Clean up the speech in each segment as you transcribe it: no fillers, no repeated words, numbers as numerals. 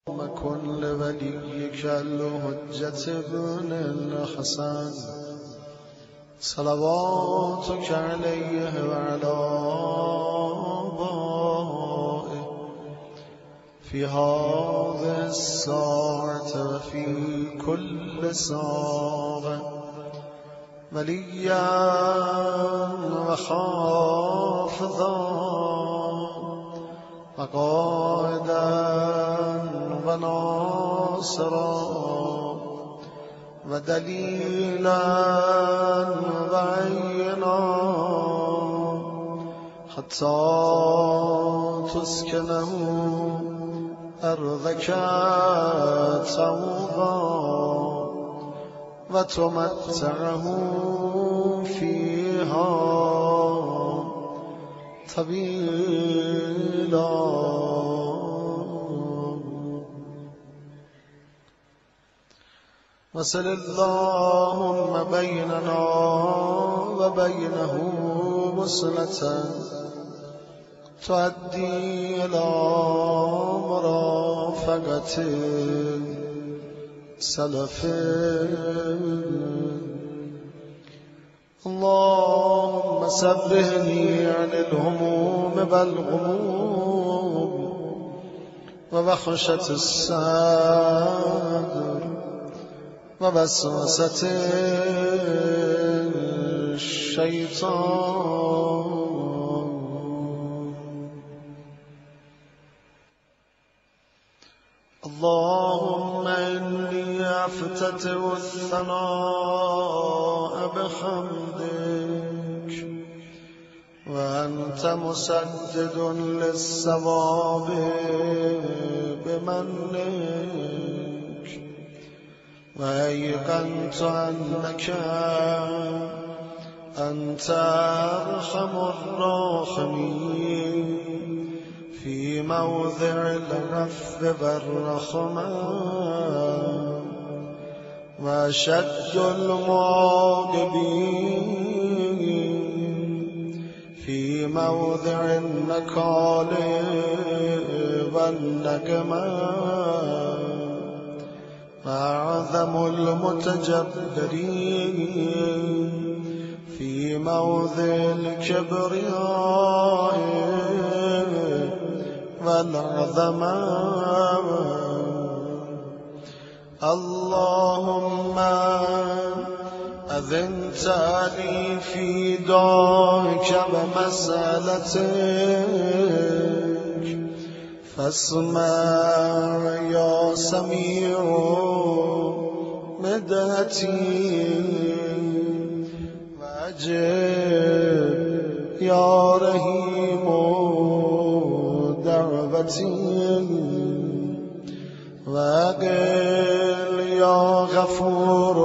كن لوليك الحجة ابن الحسن صلواتك عليه وعلى آبائه في هذه الساعة وفي كل ساعة وليا وحافظا وقائدا وناصرا ودليلا وعينا حتى تسكنه أرضك طوبا وتمتعه فيها طويلا. وصل اللهم بيننا وبينه وصلة تؤدي إلى مرافقة سلف. اللهم سبهني عن الهموم والغموم ووحشة الصدر ووسوسة الشيطان. اللهم إني أفتتح الثناء بحمدك وأنت مسدد للصواب بمنك وأيقنت أنك أنت أرحم الراحمين في موضع الرفع والرحمة وأشد المعاقبين في موضع النكال والنقمة وأعظم المتجبرين في موضع الكبرياء والعظمة. اللهم أذنت لي في دعائك ومسألتك فاسمع يا سميع مدتي واجب يا رحيم دعوتي وقل يا غفور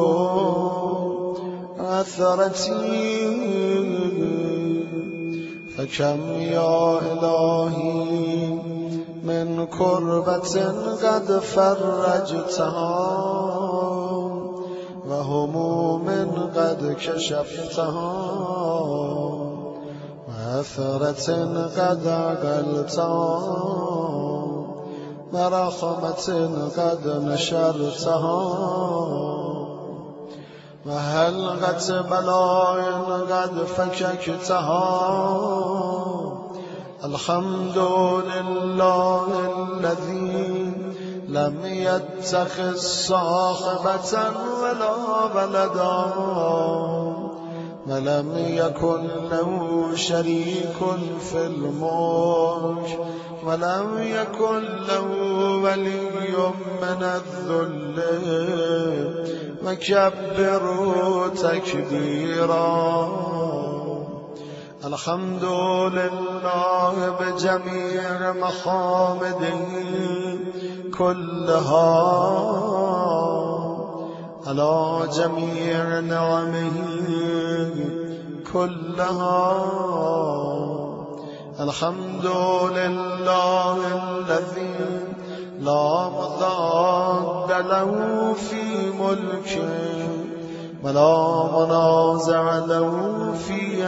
عثرتي. فكم يا إلهي من كربة قد فرجتها وهموم قد كشفتها وأثرة قد عقلتها ورحمة قد نشرتها وهلغة بلاء قد فككتها. الحمد لله الذي لم يتخذ صاحبة ولا ولدا ولم يكن له شريك في الملك ولم يكن له ولي من الذل وكبروا تكبيرا. الحمد لله بجميع محامده كلها على جميع نعمه كلها. الحمد لله الذي لا مضاد له في ملكه ولا منازع له في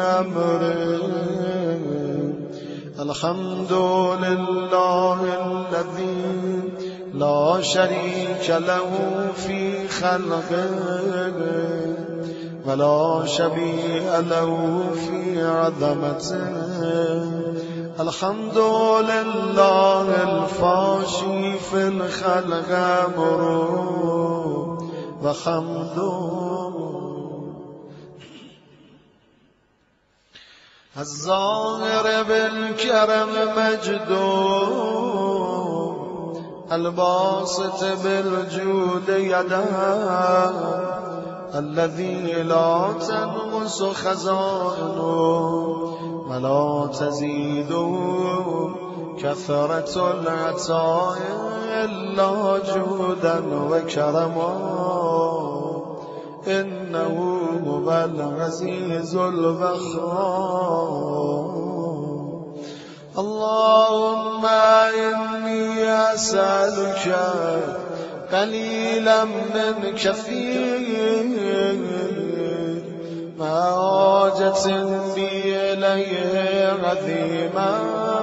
أمره. الحمد لله الذي لا شريك له في خلقه ولا شبيه له في عظمته. الحمد لله الفاشي في الخلق أمره وحمده الظاهر بالكرم مجده الباسط بالجود يده الذي لا تنقص خزائنه ولا تزيده كثرة العطاء إلا جودا وكرما. إنه هو العزيز الغفار. اللهم إني أسألك قليلا من كثير ما حاجة بي إليه عظيما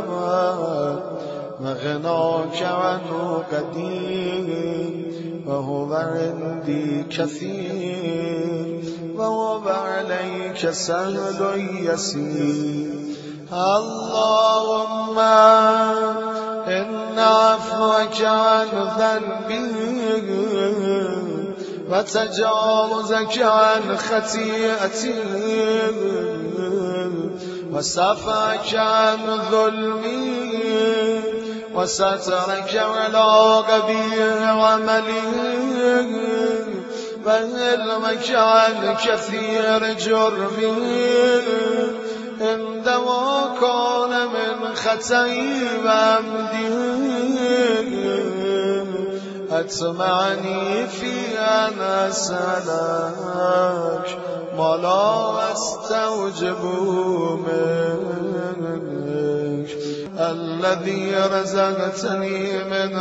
وغناك عنه قدير وهو عندي كثير وهو عليك سهل يسير. اللهم إن عفوك عن ذنبي وتجاوزك عن خطيئتي وصفاك عن ظلمي وسترك على قبيح عملي وعلمك عن كثير جرمي عندما كان من خطئي وعمدي أتمعني في أن أسألك ما لا أستوجب منك الذي رزقتني من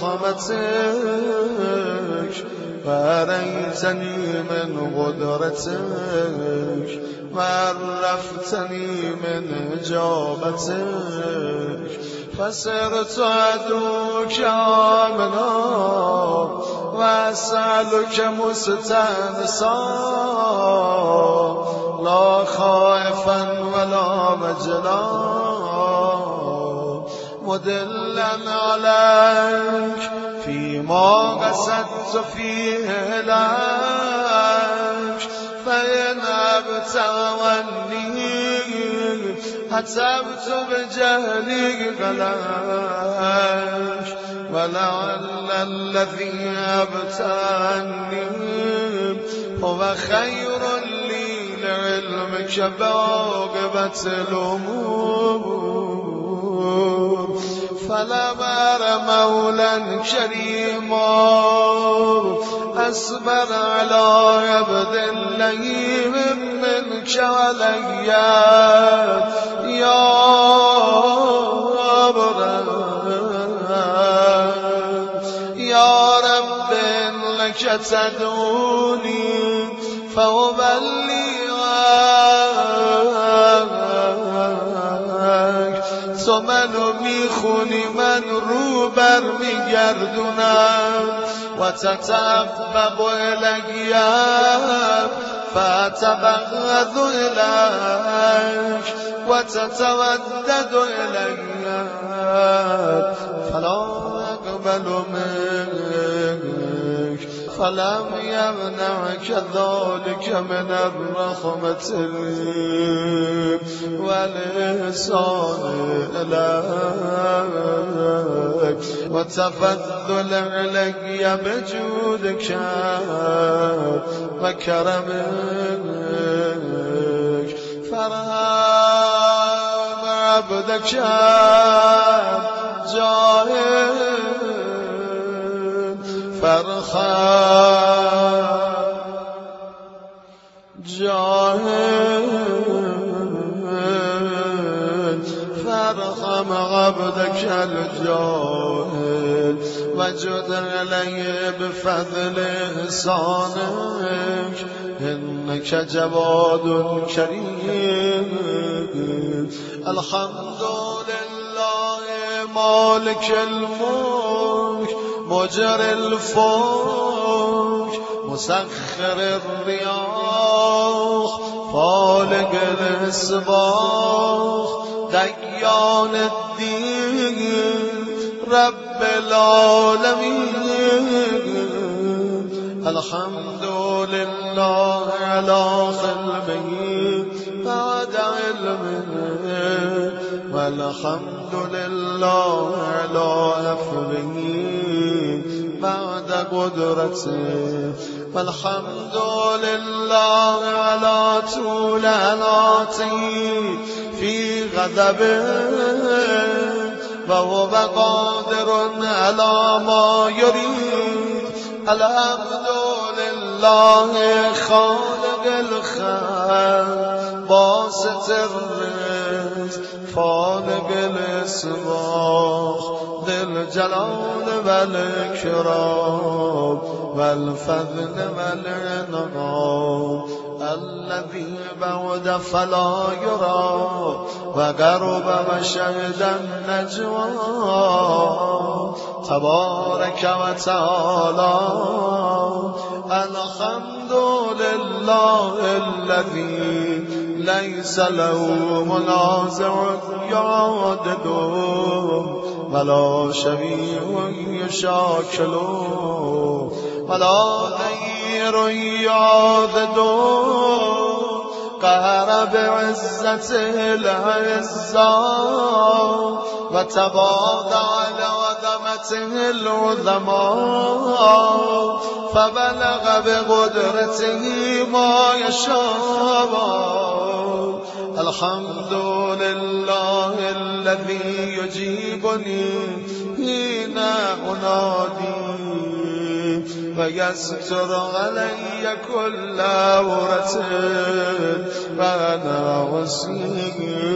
رحمتك وأريتني من قدرتك وعرفتني من إجابتك فصرت أدعوك آمنا وأسألك مستأنسا لا خائفا ولا وجلا مدلا عليك فيما قصدت فيه لك فإن أبت عني حسبت بجهلي غلاك ولعل الذي أبت عني هو خير لي لعلمك بعاقبة الأمور. فلم أر مولا كريما أصبر على عبد لئيم منك علي يا رب لك تدعوني فأبلغك تو منو میخونی من رو بر میگردونم و تتبق الیم فتبغض الیک و تتودد الیم فلا اقبل منك فلم يمنعك ذلك من الرحمة والإحسان إليك وتفضل علي بجودك وكرمك فرحم عبدك جاهد فرحم عبدك الجاهل وجد عليه بفضل إحسانك إنك جواد كريم. الحمد لله مالك الملك مجري الفلك مسخر الرياح فالق الإصباح ديان الدين رب العالمين الحمد لله على خلقه بعد علمه والحمد لله على أفره بعد قدرته والحمد لله على طول أناته في غضبه وهو قادر على ما يريد الحمد لله خالق الخلق باسط الرزق فالق الإصباح ذي الجلال والإكرام والفضل والإنعام الذي بعد فلا يرى وقرب مشهد النجوى تبارك وتعالى الحمد لله الذي ليس له منازع يعدده ولا شبيه يشاكله ولا غير يعدده قهر بعزته العزة وتباضع لعظمته العظماء فبلغ بقدرته ما يشاء الحمد لله الذي يجيبني حين أنادي ويستر علي كل عورة وأنا وسيم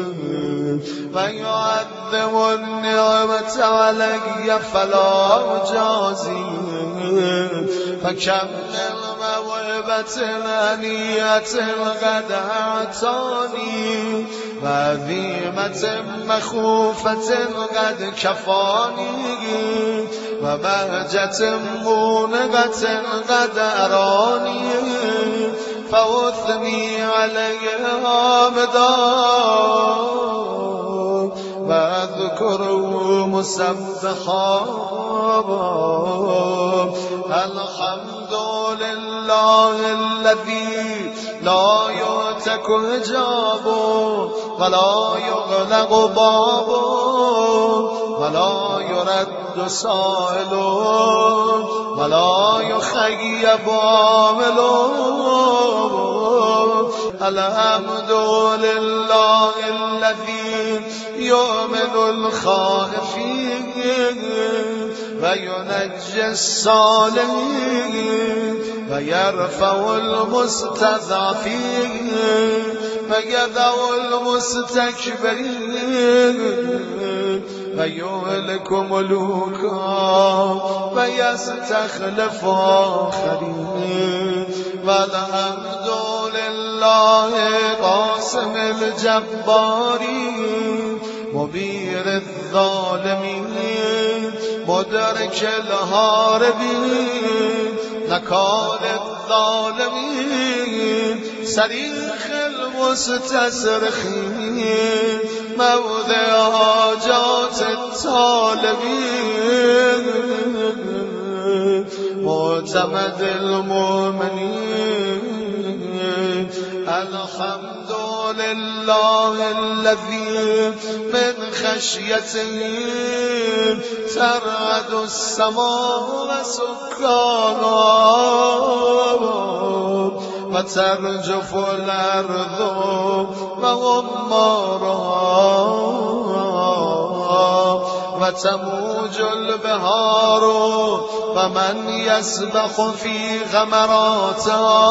ويعظم النعمة علي فلا أجازي فكم من موهبة هنيئة قد أعطاني وعظيمة مخوفة قد كفاني وبهجة مونغة قد أراني فأثني عليها مدى وأذكره مسبحا الحمد لله الذي لا يؤتك حجابه ولا يغلق بابه ولا يرد سائله ولا يخيب عامله الحمد لله الذي يؤمن الخائفين وينجي الصالحين ويرفع المستضعفين ويدع المستكبرين ويهلك ملوكا ويستخلف آخرين والحمد لله قاسم الجبارين مبير الظالمين مدرك الهاربين نكال الظالمين صريخ المستصرخين موضع حاجات الطالبين معتمد المؤمنين الحمد لله الذي من خشيته ترعد السماء وسكانها وترجف الأرض وغمارها وتموج البحار ومن يسبح في غمراتها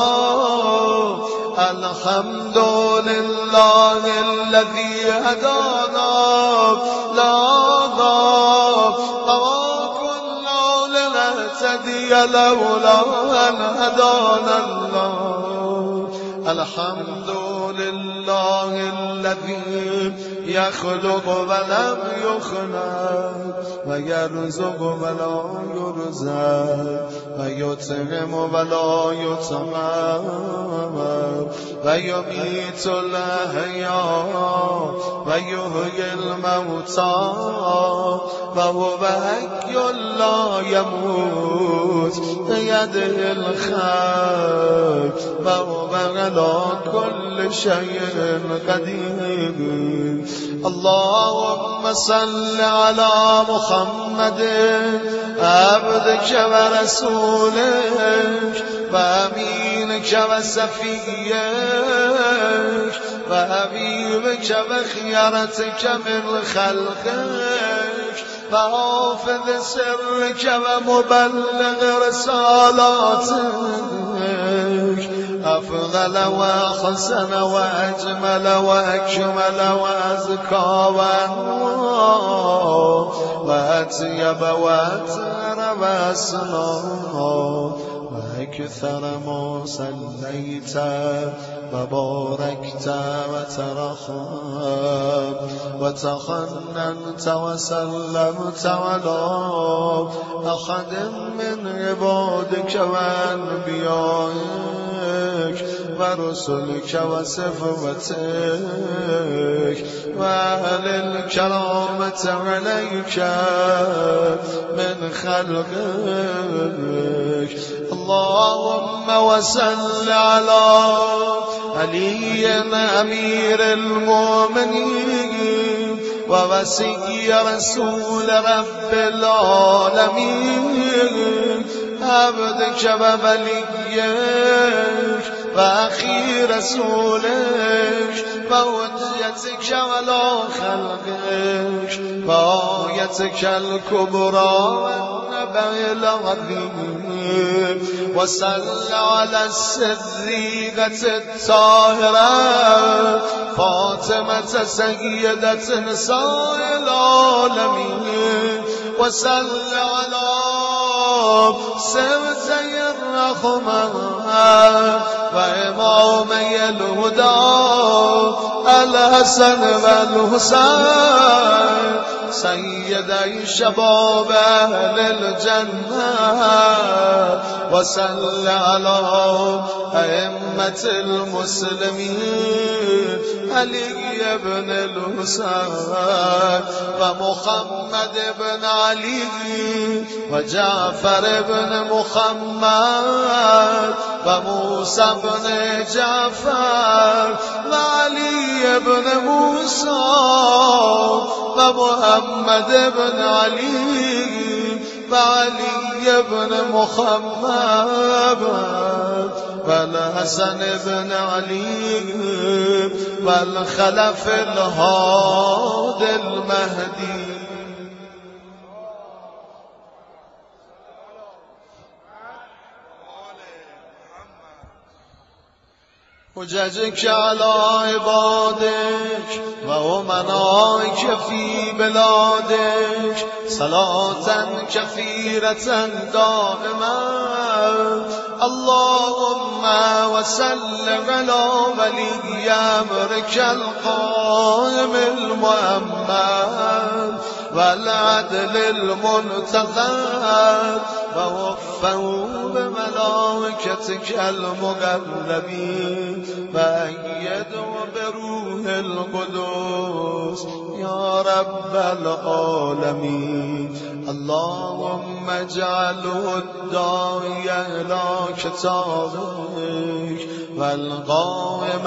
الحمد لله الذي هدانا لا ضاب وكنا لنهتدي لولا أن هدانا الله الحمد لله الذي يخلق ولم يخلق ويرزق ولا يرزق ويطعم ولا يطعم ويميت الأحياء ويحيي الموتى وهو حي لا يموت بيده الخير وهو على كل شيء قدير. اللهم صل على محمد عبدك ورسولك وأمينك وسفيك وحبيبك وخيرتك من خلقك وحافظ سرك ومبلغ رسالاتك أفضل وأحسن وأجمل وأكمل وأزكى وأنوار وأطيب وأطهر وأسنى وأكثر ما صليت وباركت وترحمت وتحننت وسلمت على أحد من عبادك وأنبيائك ورسلك وصفوتك وأهل الكرامة عليك من خلقك. اللهم وصل على علي أمير المؤمنين ووصي رسول رب العالمين عبدك ووليك وأخي رسولك وحجتك على خلقك وآيتك الكبرى والنبأ العظيم. وصل على الصديقة الطاهرة فاطمة سيدة نساء العالمين. وصل على سبتي الرحمة وإمامي الهدى الحسن والحسين سيدي شباب أهل الجنة. وصل على أئمة المسلمين علي بن الحسين ومحمد بن علي وجعفر بن محمد وموسى بن جعفر وعلي بن موسى ومحمد بن علي وعلي بن محمد والحسن بن علي والخلف الهادي المهدي. حججك على عبادك وأمنائك في بلادك صلاة كثيرة دائما. اللهم وسل على ولي أمرك القائم المؤمن والعدل المنتظر ووفوا بملائكتك المقربين وأيدوا بروح القدس يا رب العالمين. اللهم اجعله الداعي إلى كتابك والقائم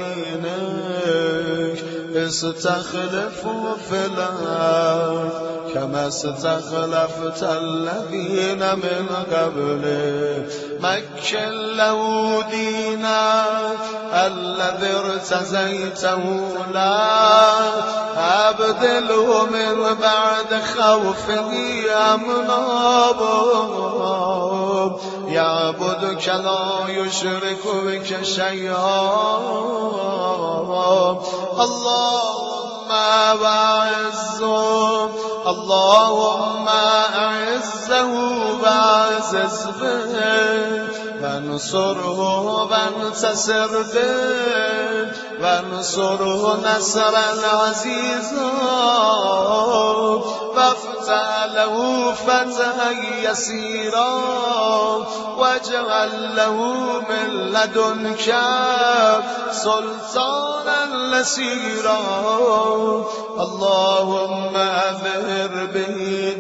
بدينك استخلفه في الأرض كما استخلفت الذين من قبله. مكن له دينك الذي ارتزيته له أبدله من بعد خوفه أمنا يعبدك لا يشرك بك شيئا. اللهم وأعزه اللهم أعزه وأعزز به وانصره وانتصر به وانصره نصرا عزيزا وافتح له فتحا يسيرا واجعل له من لدنك سلطانا نصيرا اللهم اظهر به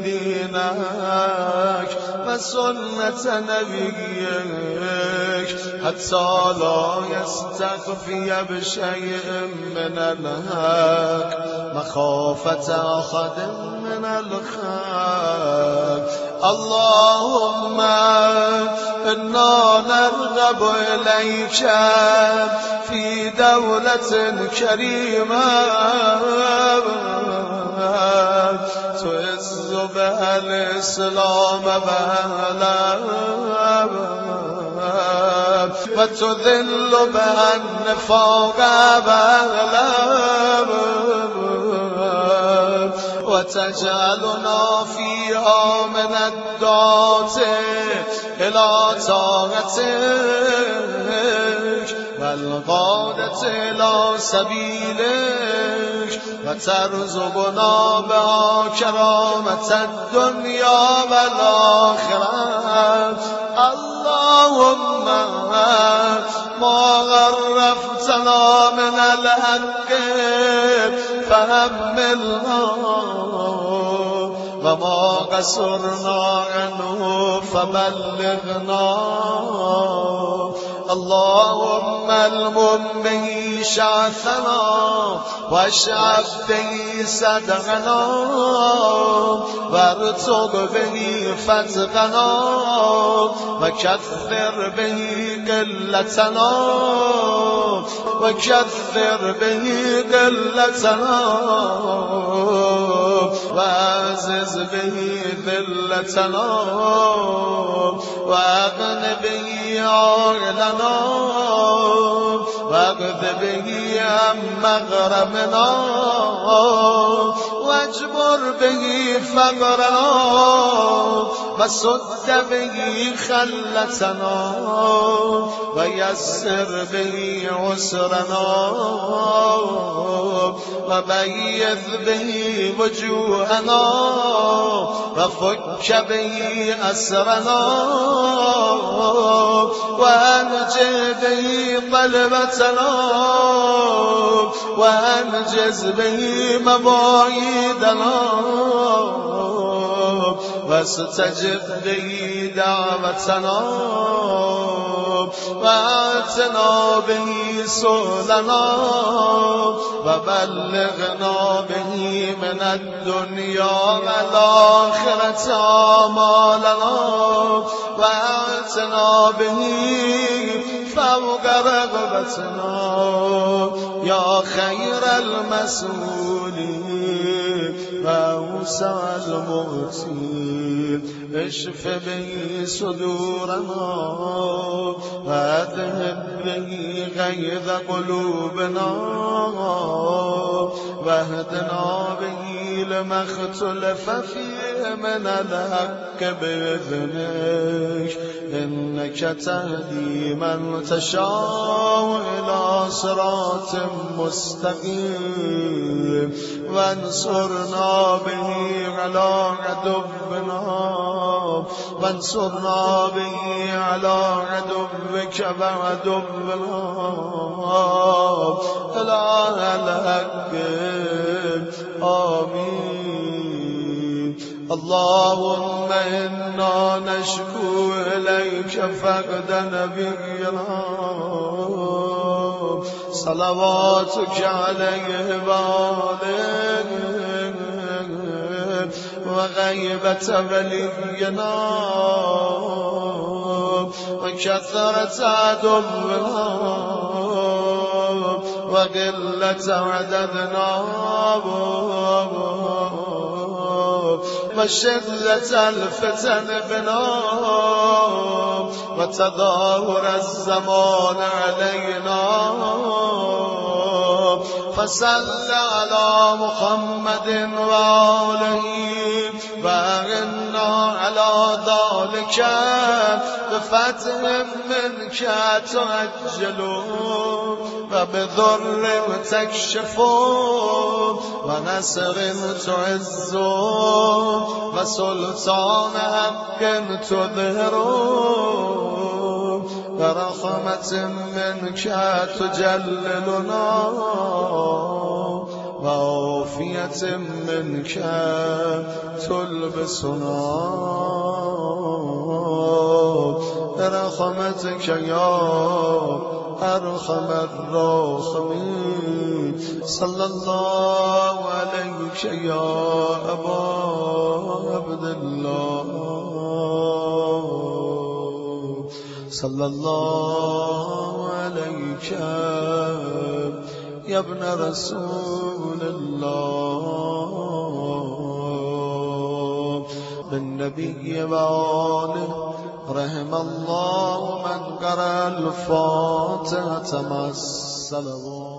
دينك وسنة نبيك حتى لا يستخفي بشيء من الحق مخافة أحد من الخلق اللهم إنا نرغب إليك في دولة كريمة تعز بها الإسلام وأهله وتذل بها النفاق وأهله وتجعلنا فيها من الدعاة إلى طاعتك والقادة إلى سبيلك وترزقنا بها كرامة الدنيا والآخرة اللهم ما غرفتنا من الحق فحملنا وما قصرنا عنه فبلغنا اللهم المم به شعثنا واشعب به صدقنا وارتق به فتقنا وكثر به قلتنا وكثر به قلتنا وعزز به ذلتنا واغن به عقلنا واغذ به عن مغرمنا واجبر به فقرنا وسد به خلتنا ويسر به عسرنا وبيض به وجوهنا وفك به أسرنا وأنجز به قلبتنا وأنجز به مواعيدنا واستجب به دعوتنا وآتنا به سؤلنا وبلغنا به من الدنيا والآخرة آمالنا وآتنا به فوق رغبتنا يا خير المسؤولين وأوسع المغتين اشف به صدورنا واذهب به غيظ قلوبنا واهدنا به لما اختلف فيه من الحق بإذنك إنك تهدي من تشاء إلى صراط مستقيم وانصرنا به على عدونا وانصرنا به على عدوك وعدونا إله الحق آمين اللهم إنا نشكو إليك فقد نبينا صلواتك عليه وآله وغيبة ولينا وكثرة عدونا وقلة عددنا وشدة الفتن بنا وتظاهر الزمان علينا فصل على محمد وآله وأغنى على ذلك ذلك بفتح منك تعجلوا وبذر تكشفوا ونصر تعزوا وسلطان حق تظهروا ورحمة منك تجللنا وعافية منك تلبسنا برحمتك يا أرحم الراحمين صلى الله عليك يا أبا عبد الله صلى الله عليك يا ابن رسول الله بالنبي وآله رحم الله من قرأ الفاتحة مع الصلوات.